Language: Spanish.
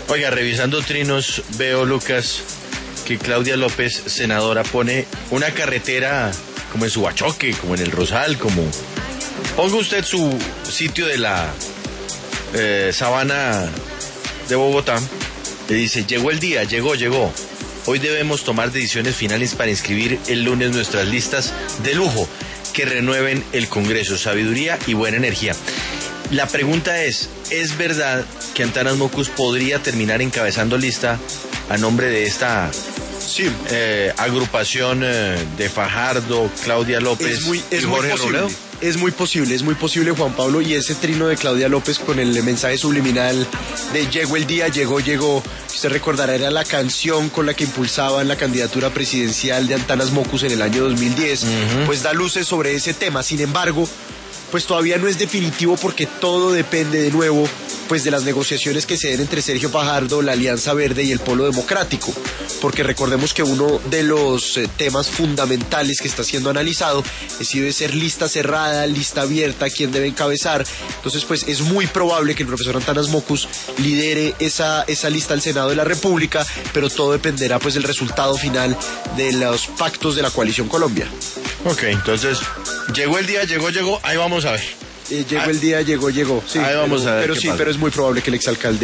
Oiga, revisando trinos, veo, Lucas, que Claudia López, senadora, pone una carretera como en Subachoque, como en el Rosal, como... Ponga usted su sitio de la sabana de Bogotá, le dice, llegó el día, llegó. Hoy debemos tomar decisiones finales para inscribir el lunes nuestras listas de lujo que renueven el Congreso, sabiduría y buena energía. La pregunta es verdad que Antanas Mockus podría terminar encabezando lista a nombre de esta agrupación de Fajardo, Claudia López y Jorge Robledo? Es muy posible, Juan Pablo, y ese trino de Claudia López con el mensaje subliminal de llegó el día, llegó. Usted recordará, era la canción con la que impulsaban la candidatura presidencial de Antanas Mockus en el año 2010, pues da luces sobre ese tema. Sin embargo, pues todavía no es definitivo porque todo depende de nuevo pues de las negociaciones que se den entre Sergio Fajardo, la Alianza Verde y el Polo Democrático, porque recordemos que uno de los temas fundamentales que está siendo analizado es si debe ser lista cerrada, lista abierta, quién debe encabezar. Entonces pues es muy probable que el profesor Antanas Mockus lidere esa lista al Senado de la República, pero todo dependerá pues del resultado final de los pactos de la Coalición Colombia. Ok, entonces llegó el día, llegó, ahí vamos a ver. Llegó el día, llegó. Sí, ahí vamos a ver. Pero sí, pero es muy probable que el exalcalde